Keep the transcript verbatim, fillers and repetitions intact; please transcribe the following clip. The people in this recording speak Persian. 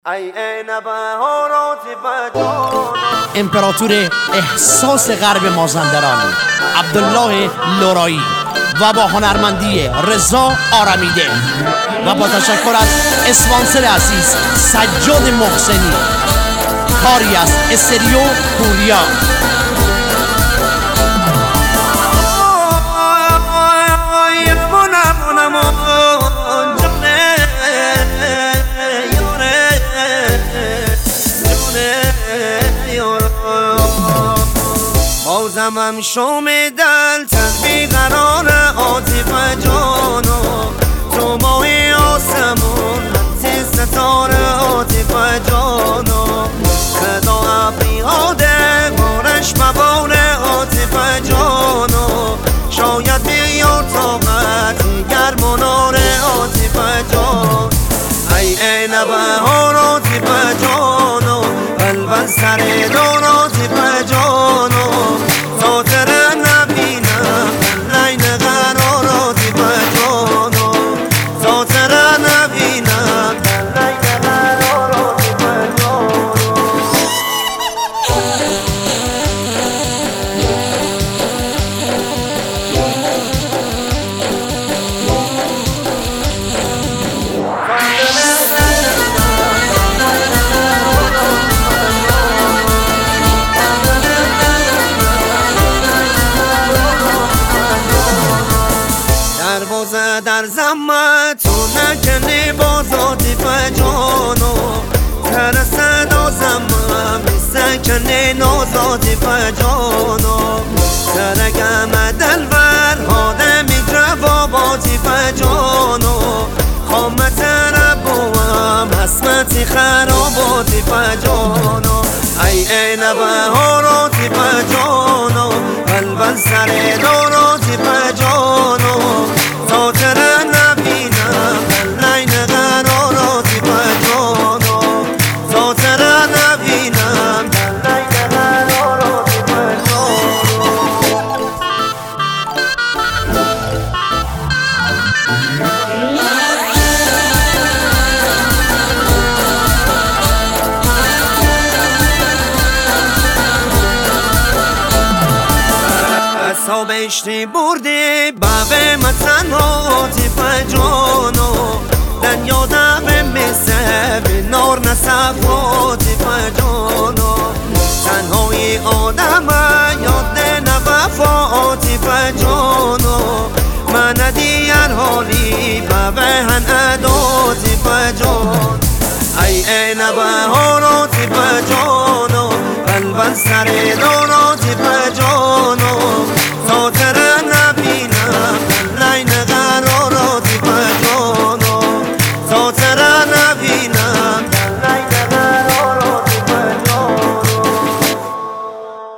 امپراتور احساس غرب مازندران عبدالله لورایی و با هنرمندی رضا آرمیده و با تشکر از اسپانسر عزیز سجاد محسنی، کاری از استریو پوریا. بازم هم شوم دل تنبی قرار عاطف جانو تو ماه آسمون حتی ستاره عاطف جانو خدا ابری هاده بارش مبار عاطف جانو شاید بیار طاقت گرم و نار عاطف جان ای ای نبهار عاطف جانو قلبن سر دار عاطف جانو خاطر نبینم لین قرار عاطف جانو خاطر نبینم لین قرار عاطف جانو در زمت تو نکنی باز عاطف جانو ترسد آزمم سکنی ناز عاطف جانو ترگم دلبر هاده میگرب عاطف جانو خامت ربوام حسمتی خراب عاطف جانو ای ای نبهار عاطف جانو قلبن سر دار عاطف جانو خاطر نبینم لین قرار عاطف جانو خاطر نبینم لین قرار عاطف جانو حساب اشتی بردی بابه متن عاطف جانو دن یادم مثل به نار نصف عاطف جانو تنهای آدم یاد نوفا عاطف جانو من دیگر حالی بابه هن اد عاطف جان ای ای نبهار عاطف جانو قلبن سر دار عاطف